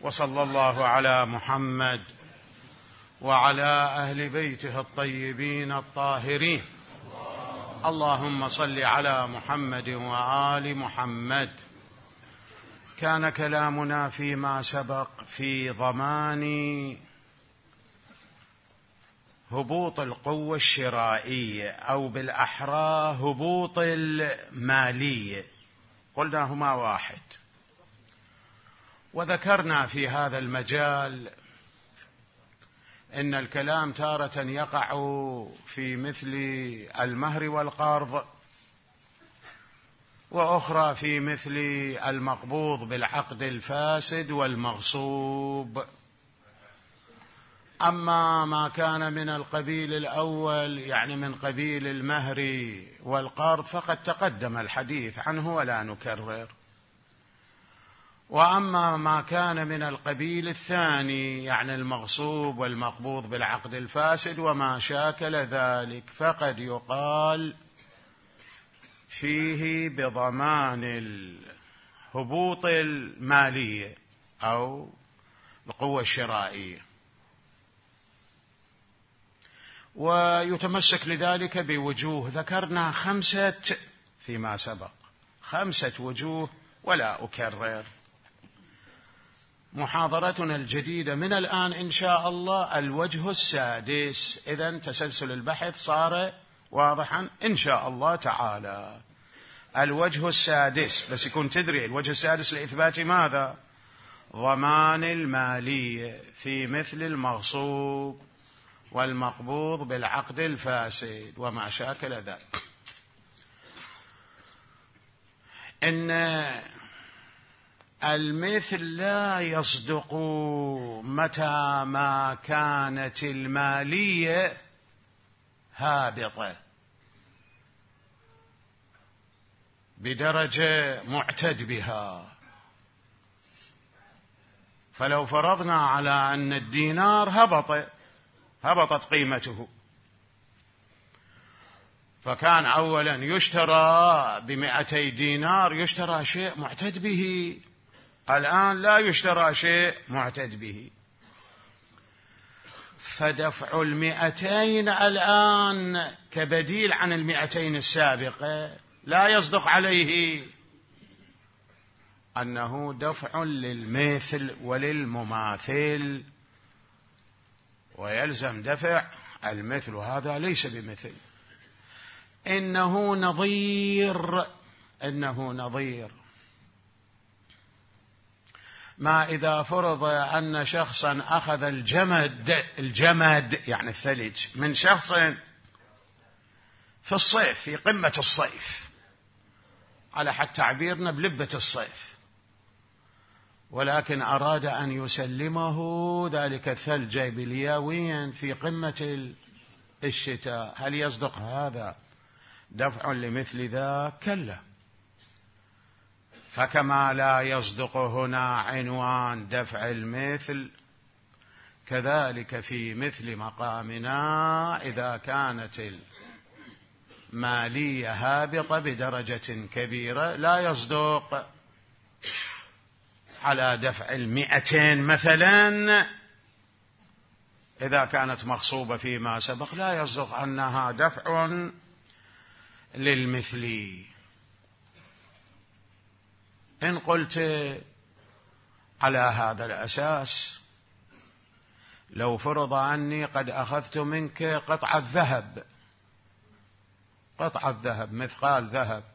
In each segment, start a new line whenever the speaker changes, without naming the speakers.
وصلى الله على محمد وعلى أهل بيته الطيبين الطاهرين. اللهم صل على محمد وآل محمد. كان كلامنا فيما سبق في ضمان هبوط القوة الشرائية، أو بالأحرى هبوط المالية، قلنا هما واحد. وذكرنا في هذا المجال إن الكلام تارة يقع في مثل المهر والقرض، وأخرى في مثل المقبوض بالعقد الفاسد والمغصوب. أما ما كان من القبيل الأول، يعني من قبيل المهر والقرض، فقد تقدم الحديث عنه ولا نكرر. وأما ما كان من القبيل الثاني، يعني المغصوب والمقبوض بالعقد الفاسد وما شاكل ذلك، فقد يقال فيه بضمان الهبوط المالية أو القوة الشرائية. ويتمسك لذلك بوجوه، ذكرنا 5 فيما سبق، 5 وجوه ولا أكرر. محاضرتنا الجديدة من الآن إن شاء الله الوجه السادس. إذن تسلسل البحث صار واضحا إن شاء الله تعالى. الوجه السادس، بس يكون تدري الوجه السادس لإثبات ماذا؟ ضمان المالية في مثل المغصوب والمقبوض بالعقد الفاسد وما شاكل ذلك. إن المثل لا يصدق متى ما كانت المالية هابطة بدرجة معتد بها. فلو فرضنا على أن الدينار هبطت قيمته، فكان أولا يشترى ب200 دينار، يشترى شيء معتد به. الآن لا يشترى شيء معتد به، فدفع 200 الآن كبديل عن 200 السابقة لا يصدق عليه أنه دفع للمثل وللمماثل، ويلزم دفع المثل، وهذا ليس بمثل. إنه نظير ما إذا فرض أن شخصا أخذ الجمد يعني الثلج من شخص في الصيف، في قمة الصيف، على حد تعبيرنا بلبة الصيف، ولكن أراد أن يسلمه ذلك الثلج بلياويا في قمة الشتاء، هل يصدق هذا دفع لمثل ذا؟ كلا. فكما لا يصدق هنا عنوان دفع المثل، كذلك في مثل مقامنا إذا كانت المالية هابطة بدرجة كبيرة لا يصدق على دفع 200 مثلا. إذا كانت مغصوبة فيما سبق لا يصدق أنها دفع للمثل. إن قلت على هذا الأساس، لو فرض أني قد أخذت منك قطعة ذهب، مثقال ذهب،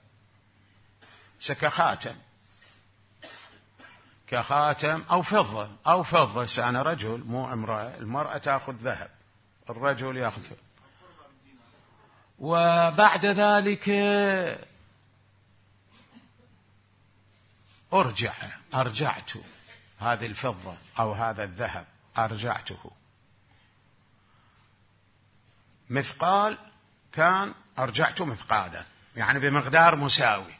كخاتم أو فضة، أنا رجل مو امرأة، المرأة تأخذ ذهب، الرجل يأخذ. وبعد ذلك أرجعت هذه الفضة أو هذا الذهب، أرجعته مثقال، كان أرجعته مثقالا يعني بمقدار مساوي.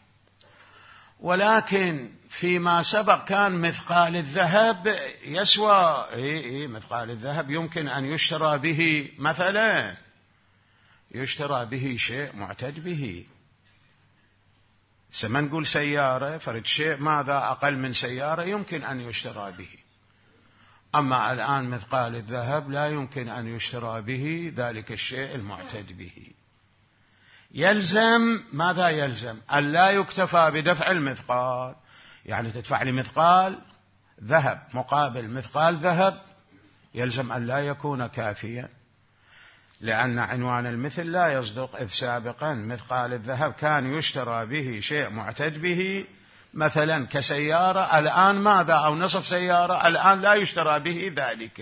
ولكن فيما سبق كان مثقال الذهب يسوى، مثقال الذهب يمكن أن يشترى به، مثلا يشترى به شيء معتد به. ما نقول سيارة، فرد شيء ماذا أقل من سيارة يمكن أن يشترى به. أما الآن مثقال الذهب لا يمكن أن يشترى به ذلك الشيء المعتد به. يلزم ماذا؟ يلزم أن لا يكتفى بدفع المثقال، يعني تدفع لي مثقال ذهب مقابل مثقال ذهب، يلزم أن لا يكون كافيا، لأن عنوان المثل لا يصدق، إذ سابقا مثقال الذهب كان يشترى به شيء معتد به، مثلا كسيارة، الآن ماذا؟ أو نصف سيارة، الآن لا يشترى به ذلك.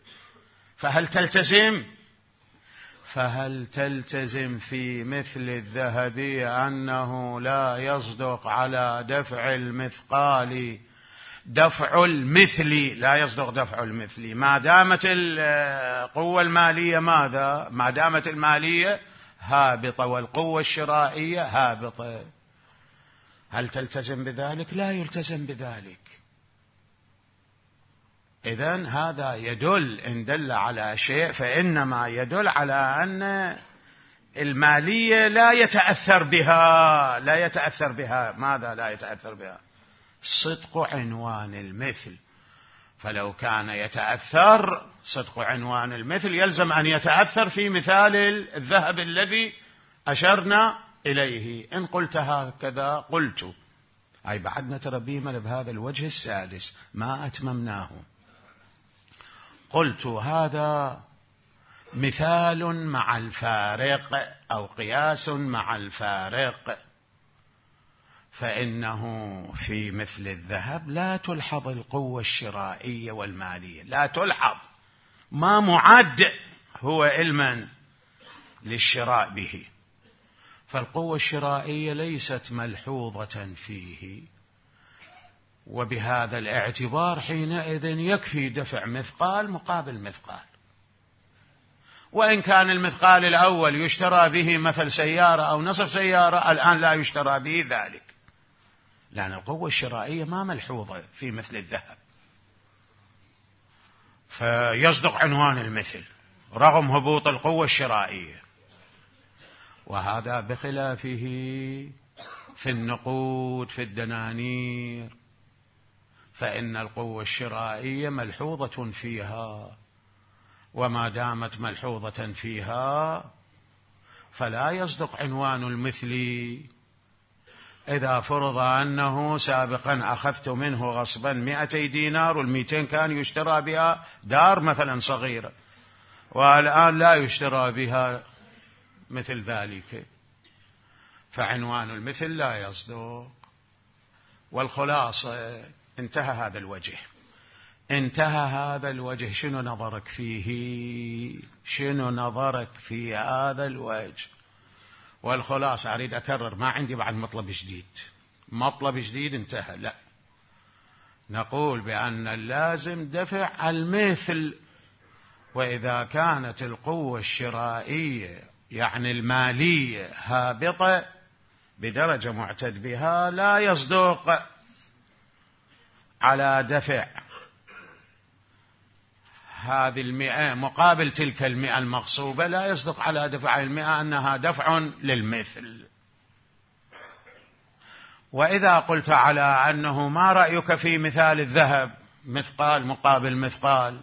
فهل تلتزم في مثل الذهب أنه لا يصدق على دفع المثقال دفع المثل؟ لا يصدق دفع المثل ما دامت القوة المالية ماذا؟ ما دامت المالية هابطة والقوة الشرائية هابطة. هل تلتزم بذلك؟ لا يلتزم بذلك. إذن هذا يدل، إن دل على شيء فإنما يدل على أن المالية لا يتأثر بها. ماذا لا يتأثر بها؟ صدق عنوان المثل. فلو كان يتأثر صدق عنوان المثل يلزم أن يتأثر في مثال الذهب الذي أشرنا إليه. إن قلت هكذا قلت، أي بعدنا ترى بيمل بهذا الوجه السادس ما أتممناه. قلت هذا مثال مع الفارق أو قياس مع الفارق، فإنه في مثل الذهب لا تلحظ القوة الشرائية والمالية، لا تلحظ، ما معد هو علما للشراء به، فالقوة الشرائية ليست ملحوظة فيه. وبهذا الاعتبار حينئذ يكفي دفع مثقال مقابل مثقال. وإن كان المثقال الأول يشترى به مثل سيارة أو نصف سيارة، الآن لا يشترى به ذلك، لأن القوة الشرائية ما ملحوظة في مثل الذهب، فيصدق عنوان المثل رغم هبوط القوة الشرائية. وهذا بخلافه في النقود، في الدنانير، فإن القوة الشرائية ملحوظة فيها، وما دامت ملحوظة فيها فلا يصدق عنوان المثل. إذا فرض أنه سابقا أخذت منه غصبا 200 دينار، وال200 كان يشترى بها دار مثلا صغيرة، والآن لا يشترى بها مثل ذلك، فعنوان المثل لا يصدق. والخلاصة انتهى هذا الوجه. شنو نظرك فيه؟ شنو نظرك في هذا الوجه؟ والخلاصة أريد أكرر، ما عندي بعد مطلب جديد انتهى، لا، نقول بأن اللازم دفع المثل. وإذا كانت القوة الشرائية يعني المالية هابطة بدرجة معتد بها، لا يصدق على دفع هذه 100 مقابل تلك 100 المغصوبة، لا يصدق على دفع 100 أنها دفع للمثل. وإذا قلت على أنه ما رأيك في مثال الذهب مثقال مقابل مثقال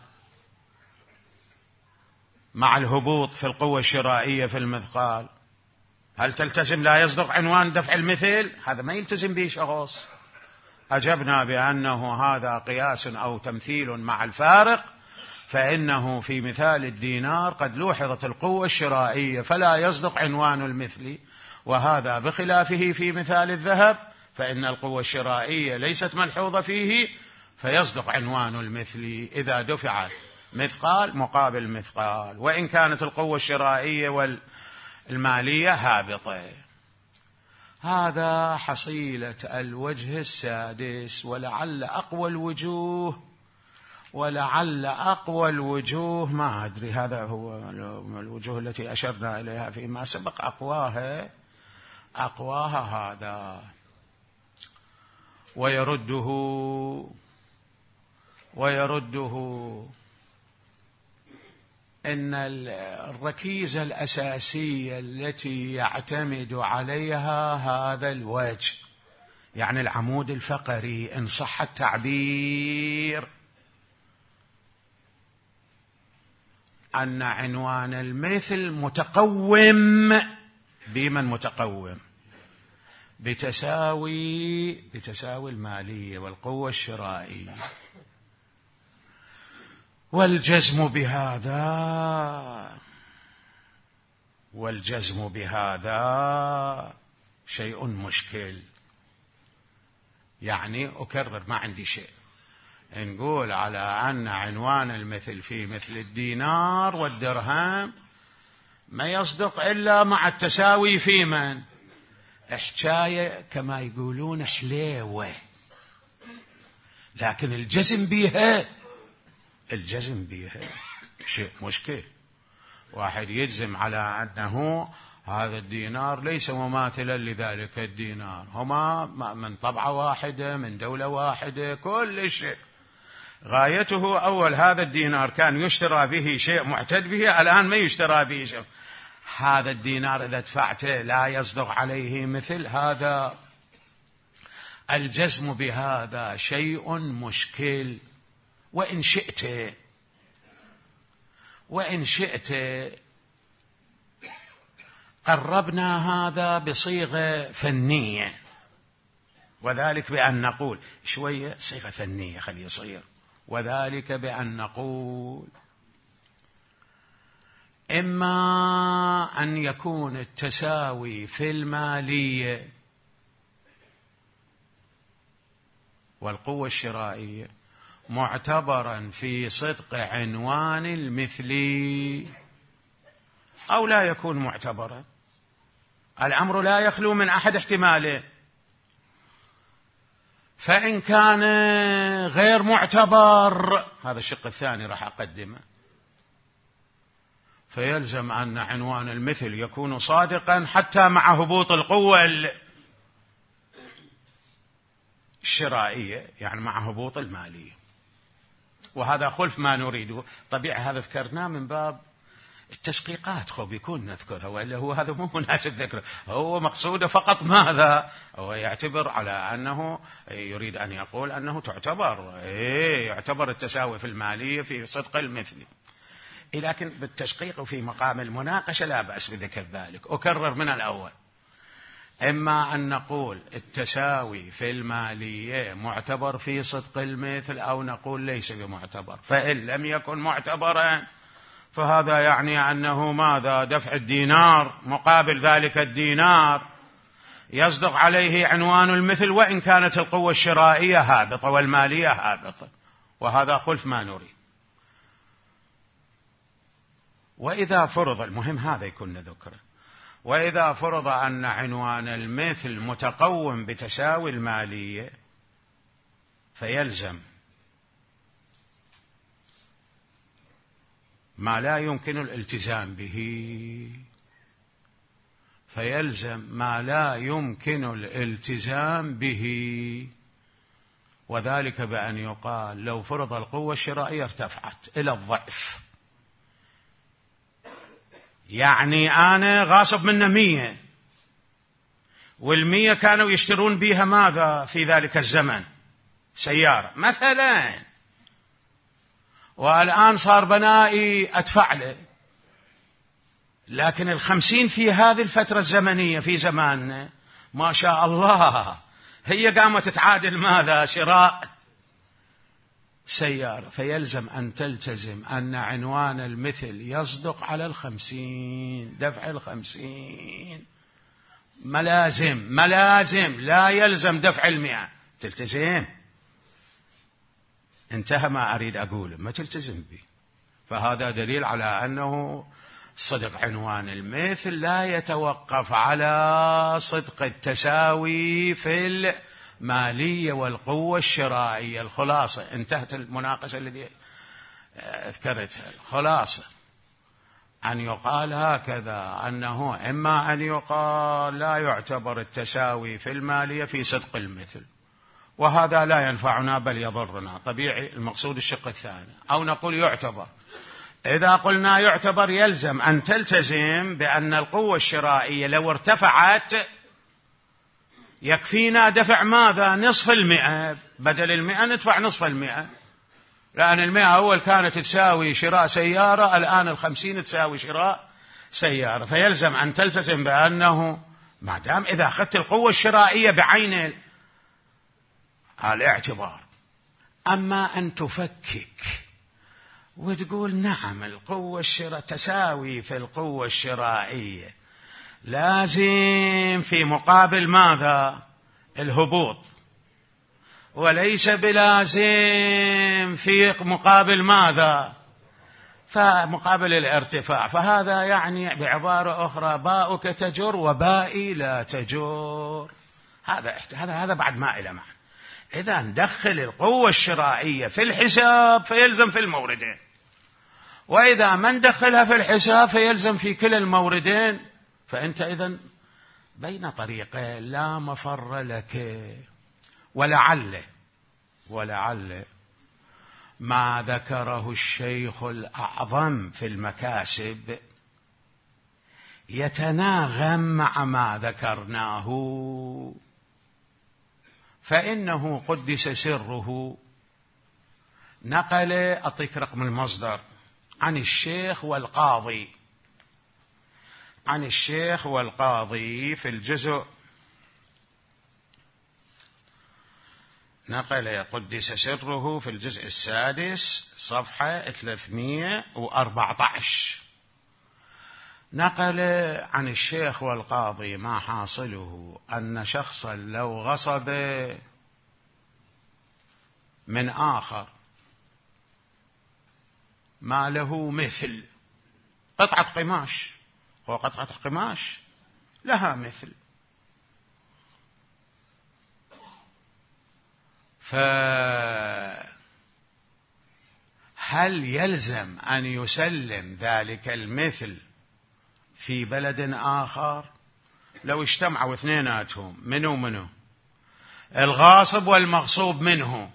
مع الهبوط في القوة الشرائية في المثقال، هل تلتزم لا يصدق عنوان دفع المثل؟ هذا ما يلتزم به شخص. أجبنا بأنه هذا قياس أو تمثيل مع الفارق، فإنه في مثال الدينار قد لوحظت القوة الشرائية فلا يصدق عنوان المثل، وهذا بخلافه في مثال الذهب، فإن القوة الشرائية ليست ملحوظة فيه فيصدق عنوان المثل إذا دفعت مثقال مقابل مثقال، وإن كانت القوة الشرائية والمالية هابطة. هذا حصيلة الوجه السادس، ولعل أقوى الوجوه ما أدري، هذا هو الوجوه التي أشرنا إليها فيما سبق، أقواها هذا. ويرده إن الركيزة الأساسية التي يعتمد عليها هذا الوجه، يعني العمود الفقري إن صح التعبير، أن عنوان المثل متقوم بمن متقوم بتساوي المالية والقوة الشرائية، والجزم بهذا شيء مشكل. يعني أكرر، ما عندي شيء نقول على أن عنوان المثل في مثل الدينار والدرهم ما يصدق إلا مع التساوي في من؟ حكاية كما يقولون حليوة، لكن الجزم بها شيء مشكل. واحد يجزم على أنه هذا الدينار ليس مماثلا لذلك الدينار، هما من طبعة واحدة من دولة واحدة، كل شيء غايته أول هذا الدينار كان يشترى به شيء معتد به، الآن ما يشترى به شيء. هذا الدينار إذا دفعته لا يصدق عليه مثل هذا. الجزم بهذا شيء مشكل. وإن شئت قربنا هذا بصيغة فنية، وذلك بأن نقول شوية صيغة فنية خلي يصير، وذلك بأن نقول إما أن يكون التساوي في المالية والقوة الشرائية معتبرا في صدق عنوان المثلي، أو لا يكون معتبرا. الأمر لا يخلو من أحد احتمالين. فإن كان غير معتبر، هذا الشق الثاني راح أقدمه، فيلزم أن عنوان المثل يكون صادقا حتى مع هبوط القوة الشرائية، يعني مع هبوط المالية، وهذا خلف ما نريده. طبيعي هذا ذكرناه من باب التشقيقات، خب يكون نذكرها، وإلا هو هذا مو مناسب ذكره. هو مقصوده فقط ماذا؟ هو يعتبر على أنه يريد أن يقول أنه يعتبر التساوي في المالية في صدق المثلي. لكن بالتشقيق وفي مقام المناقشة لا بأس بذكر ذلك. أكرر من الأول، إما أن نقول التساوي في المالية معتبر في صدق المثل، أو نقول ليس بمعتبر. فإن لم يكن معتبرا فهذا يعني أنه ماذا؟ دفع الدينار مقابل ذلك الدينار يصدق عليه عنوان المثل، وإن كانت القوة الشرائية هابطة والمالية هابطة، وهذا خلف ما نريد. وإذا فرض، المهم هذا يكون ذكره، وإذا فرض أن عنوان المثل متقوم بتساوي المالية، فيلزم ما لا يمكن الالتزام به، وذلك بأن يقال لو فرض القوة الشرائية ارتفعت إلى الضعف، يعني أنا غاصب منه 100، وال100 كانوا يشترون بها ماذا في ذلك الزمن؟ سيارة مثلا، والآن صار بنائي أدفع له، لكن 50 في هذه الفترة الزمنية في زماننا ما شاء الله هي قامت تتعادل ماذا؟ شراء سيارة. فيلزم أن تلتزم أن عنوان المثل يصدق على 50، دفع 50 ملازم، لا يلزم دفع 100. تلتزم، انتهى ما أريد أقوله، ما تلتزم به. فهذا دليل على أنه صدق عنوان المثل لا يتوقف على صدق التساوي في المالية والقوة الشرائية. الخلاصة، انتهت المناقشة التي ذكرتها. الخلاصة أن يقال هكذا، أنه إما أن يقال لا يعتبر التساوي في المالية في صدق المثل، وهذا لا ينفعنا بل يضرنا، طبيعي المقصود الشق الثاني، أو نقول يعتبر. إذا قلنا يعتبر يلزم أن تلتزم بأن القوة الشرائية لو ارتفعت يكفينا دفع ماذا؟ نصف 100، بدل 100 ندفع نصف 100، لأن 100 أول كانت تساوي شراء سيارة، الآن 50 تساوي شراء سيارة، فيلزم أن تلتزم بأنه ما دام إذا أخذت القوة الشرائية بعين الاعتبار. أما أن تفكك وتقول نعم القوة الشرائية تساوي في القوة الشرائية، لازم في مقابل ماذا؟ الهبوط، وليس بلازم في مقابل ماذا؟ فمقابل الارتفاع. فهذا يعني بعبارة أخرى باؤك تجر وبائي لا تجر. هذا بعد ما إلى معنى. إذا ندخل القوة الشرائية في الحساب فيلزم في الموردين، وإذا ما ندخلها في الحساب فيلزم في كلا الموردين. فأنت إذن بين طريقين لا مفر لك. ولعل ما ذكره الشيخ الأعظم في المكاسب يتناغم مع ما ذكرناه، فإنه قدس سره نقل، أعطيك رقم المصدر، عن الشيخ والقاضي في الجزء، نقل قدس سره في الجزء السادس صفحة 314، نقل عن الشيخ والقاضي ما حاصله أن شخصا لو غصب من آخر ما له مثل قطعة قماش، وقطعة قماش لها مثل، فهل يلزم أن يسلم ذلك المثل في بلد آخر؟ لو اجتمعوا اثنيناتهم منه الغاصب والمغصوب منه،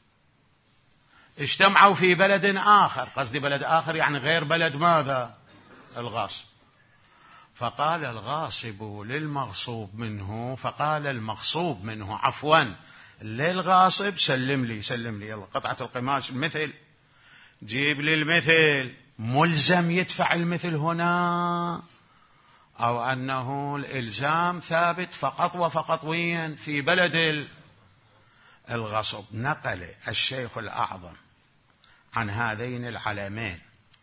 اجتمعوا في بلد آخر، قصدي بلد آخر يعني غير بلد ماذا؟ الغاصب. فقال الغاصب للمغصوب منه، فقال المغصوب منه عفوا للغاصب سلم لي يلا قطعة القماش المثل، جيب لي المثل. ملزم يدفع المثل هنا، أو أنه الإلزام ثابت فقط وفقط وين؟ في بلد الغصب. نقل الشيخ الأعظم عن هذين العلمين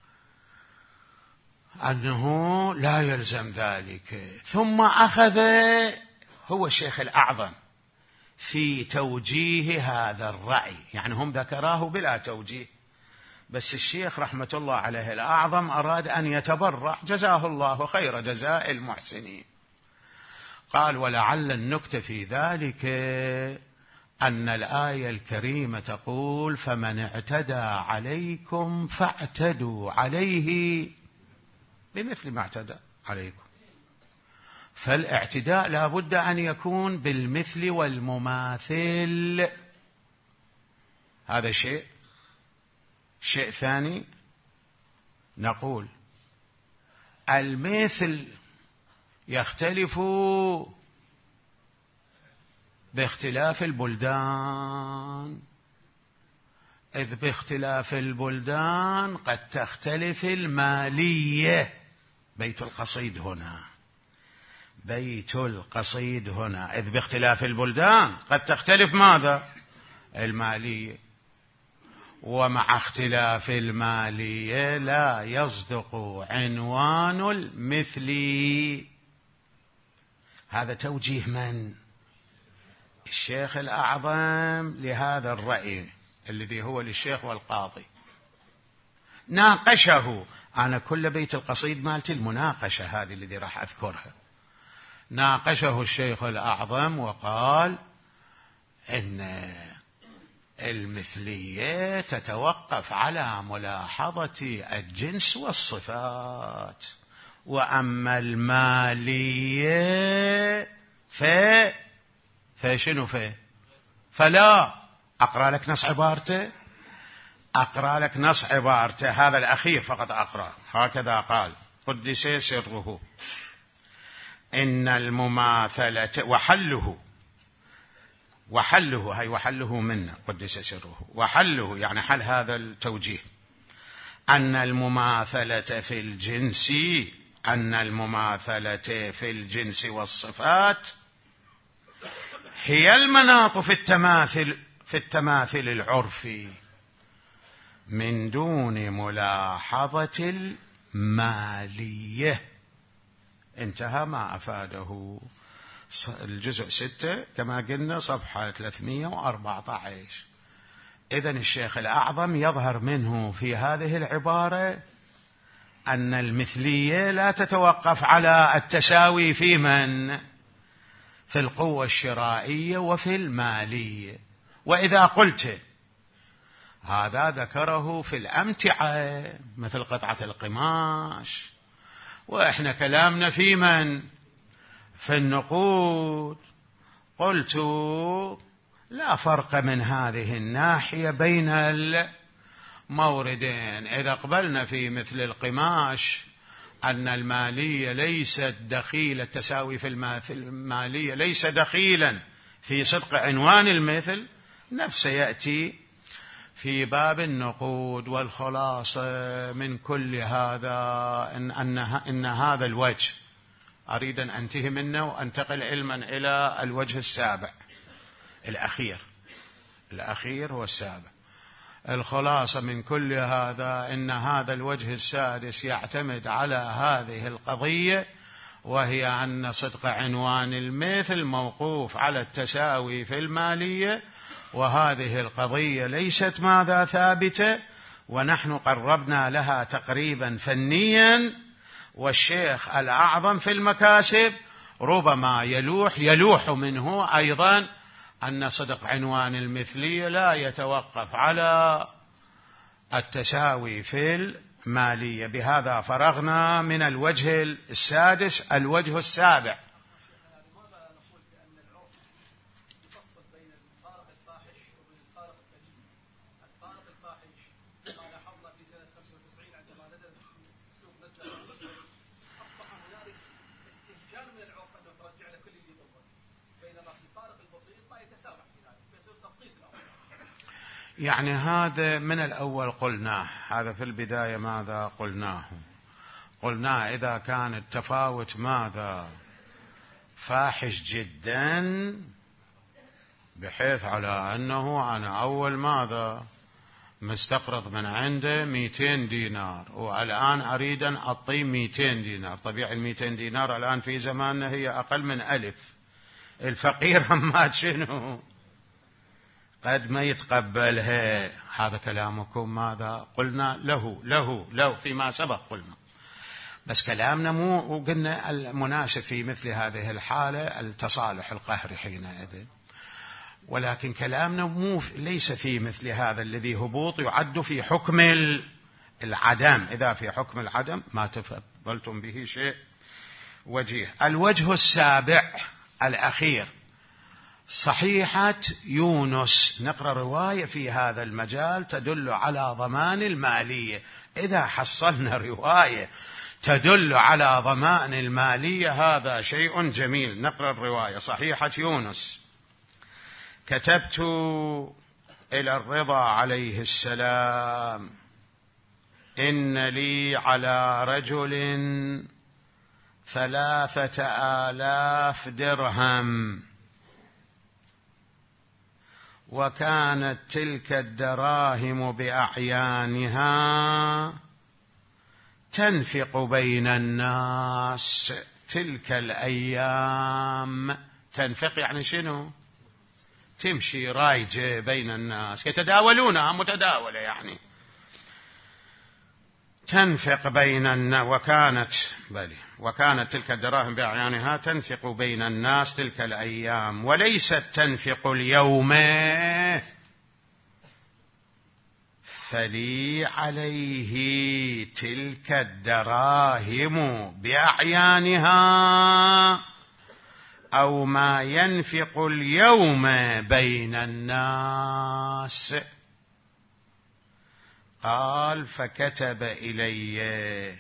أنه لا يلزم ذلك، ثم أخذ هو الشيخ الأعظم في توجيه هذا الرأي، يعني هم ذكراه بلا توجيه، بس الشيخ رحمة الله عليه الأعظم أراد أن يتبرع، جزاه الله خير جزاء المحسنين. قال ولعل النكتة في ذلك أن الآية الكريمة تقول فمن اعتدى عليكم فاعتدوا عليه بمثل ما اعتدى عليكم، فالاعتداء لا بد أن يكون بالمثل والمماثل. هذا شيء ثاني نقول المثل يختلف باختلاف البلدان، إذ باختلاف البلدان قد تختلف المالية. بيت القصيد هنا إذ باختلاف البلدان قد تختلف ماذا؟ المالية. ومع اختلاف المالية لا يصدق عنوان المثل. هذا توجيه من؟ الشيخ الأعظم لهذا الرأي الذي هو للشيخ والقاضي. ناقشه، أنا كل بيت القصيد مالتي المناقشة هذه الذي راح أذكرها. ناقشه الشيخ الأعظم وقال إن المثلية تتوقف على ملاحظة الجنس والصفات، وأما المالية فشنو فلا. أقرأ لك نص عبارته هذا الأخير فقط أقرأ. هكذا قال قدس سره: إن المماثلة وحله وحله، هي وحله منا قدس سره، وحله يعني حل هذا التوجيه أن المماثلة في الجنس والصفات هي المناط في التماثل العرفي من دون ملاحظة المالية. انتهى ما أفاده الجزء 6 كما قلنا صفحة 314. إذن الشيخ الأعظم يظهر منه في هذه العبارة أن المثلية لا تتوقف على التساوي في القوة الشرائية وفي المالية. وإذا قلت هذا ذكره في الأمتعة مثل قطعة القماش، وإحنا كلامنا في النقود، قلت لا فرق من هذه الناحية بين الموردين. إذا قبلنا في مثل القماش أن المالية ليست دخيلة، التساوي في المالية ليس دخيلا في صدق عنوان المثل، نفسه يأتي في باب النقود. والخلاصة من كل هذا إن هذا الوجه أريد أن أنتهي منه وأنتقل علما إلى الوجه السابع الأخير هو السابع. الخلاصة من كل هذا إن هذا الوجه السادس يعتمد على هذه القضية، وهي أن صدق عنوان المثل موقوف على التساوي في المالية، وهذه القضية ليست ثابتة، ونحن قربنا لها تقريبا فنيا. والشيخ الأعظم في المكاسب ربما يلوح منه أيضا أن صدق عنوان المثلية لا يتوقف على التساوي في المالية. بهذا فرغنا من الوجه السادس. الوجه السابع يعني هذا من الأول قلناه، هذا في البداية ماذا قلناه إذا كان التفاوت فاحش جدا بحيث على أنه أنا أول مستقرض من عنده 200 دينار والآن أريد أن أعطيه 200 دينار. طبيعي 200 دينار الآن في زماننا هي أقل من 1000. الفقير هم شنو قد ما يتقبلها. هذا كلامكم قلنا له فيما سبق قلنا، بس كلامنا مو قلنا المناسب في مثل هذه الحالة التصالح القهري حينئذ، ولكن كلامنا ليس في مثل هذا الذي هبوط يعد في حكم العدم. إذا في حكم العدم ما تفضلتم به شيء وجيه. الوجه السابع الأخير صحيحة يونس. نقرأ رواية في هذا المجال تدل على ضمان المالية. إذا حصلنا رواية تدل على ضمان المالية هذا شيء جميل. نقرأ الرواية. صحيحة يونس: كتبت إلى الرضا عليه السلام: إن لي على رجل 3000 درهم، وكانت تلك الدراهم بأعيانها تنفق بين الناس تلك الأيام. تنفق يعني شنو؟ تمشي رايجة بين الناس، يتداولونها متداولة يعني. تنفق بين الناس وكانت تلك الدراهم بأعيانها تنفق بين الناس تلك الأيام، وليست تنفق اليوم، فلي عليه تلك الدراهم بأعيانها أو ما ينفق اليوم بين الناس. قال: فكتب إلي: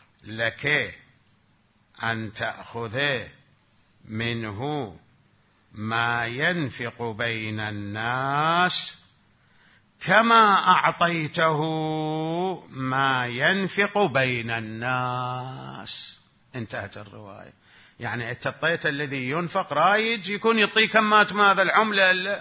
لك أن تأخذ منه ما ينفق بين الناس كما أعطيته ما ينفق بين الناس. انتهت الرواية. يعني التطيت الذي ينفق رايج يكون يعطيه كمات ماذا العملة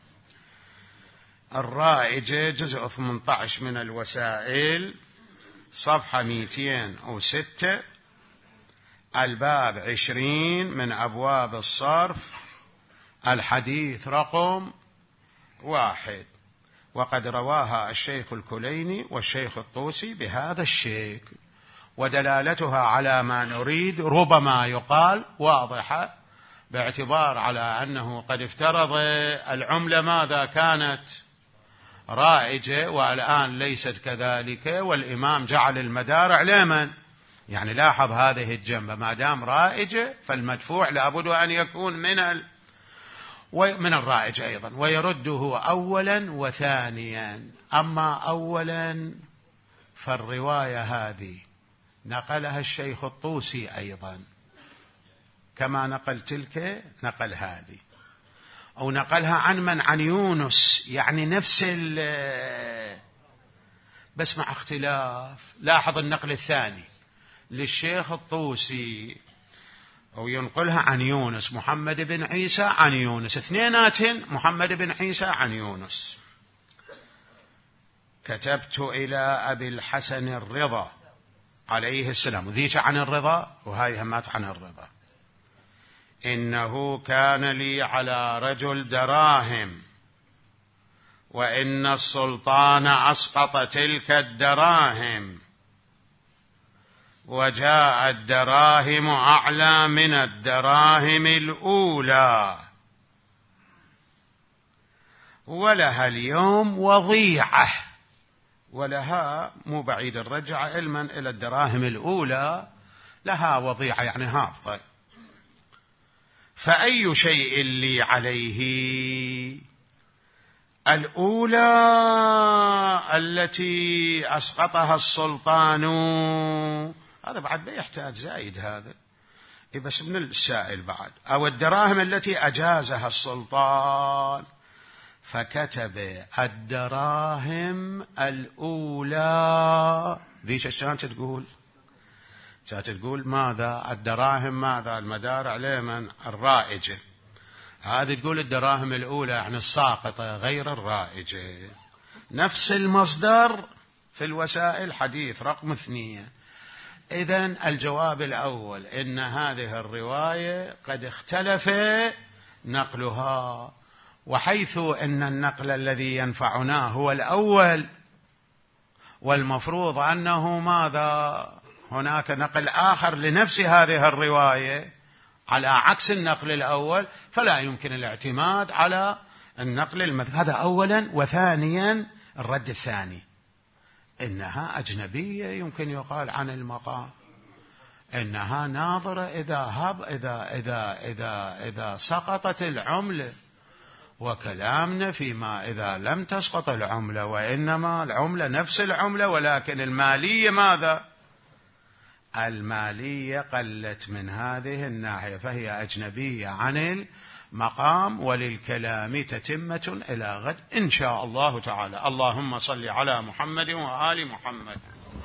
الرائجة. جزء 18 من الوسائل، صفحة 206، الباب 20 من أبواب الصرف، الحديث رقم 1. وقد رواها الشيخ الكليني والشيخ الطوسي بهذا الشكل، ودلالتها على ما نريد ربما يقال واضحة، باعتبار على أنه قد افترض العملة ماذا كانت رائجة والآن ليست كذلك، والإمام جعل المدار علما. يعني لاحظ هذه الجنبة، ما دام رائجة فالمدفوع لابد أن يكون من الرائج أيضا، ويرده أولا وثانيا. أما أولا فالرواية هذه نقلها الشيخ الطوسي أيضا، كما نقل تلك نقل هذه، أو نقلها عن من؟ عن يونس، يعني نفس بس مع اختلاف. لاحظ النقل الثاني للشيخ الطوسي، أو ينقلها عن يونس، محمد بن عيسى عن يونس، اثنيناتهم محمد بن عيسى عن يونس. كتبت إلى أبي الحسن الرضا عليه السلام، ذيك عن الرضا وهاي همات عن الرضا، إنه كان لي على رجل دراهم، وإن السلطان أسقط تلك الدراهم، وجاء الدراهم أعلى من الدراهم الأولى، ولها اليوم وضيعة. ولها مو بعيد الرجعة علما إلى الدراهم الأولى، لها وضيعة يعني هافضة. فأي شيء لي عليه؟ الأولى التي أسقطها السلطان، هذا بعد بيحتاج زايد هذا، بس من السائل بعد، أو الدراهم التي أجازها السلطان. فكتب الدراهم الأولى. ذيش الشان تقول ماذا؟ الدراهم ماذا؟ المدار عليه من؟ الرائجة. هذه تقول الدراهم الأولى يعني الساقطة غير الرائجة. نفس المصدر في الوسائل، حديث رقم 2. إذن الجواب الأول إن هذه الرواية قد اختلف نقلها، وحيث إن النقل الذي ينفعنا هو الأول، والمفروض أنه ماذا؟ هناك نقل آخر لنفس هذه الرواية على عكس النقل الأول، فلا يمكن الاعتماد على النقل هذا أولا. وثانيا الرد الثاني، إنها أجنبية، يمكن يقال عن المقام إنها ناظرة إذا سقطت العملة، وكلامنا فيما إذا لم تسقط العملة، وإنما العملة نفس العملة، ولكن المالية ماذا؟ المالية قلت من هذه الناحية، فهي أجنبية عن المقام. وللكلام تتمة إلى غد إن شاء الله تعالى. اللهم صل على محمد وآل محمد.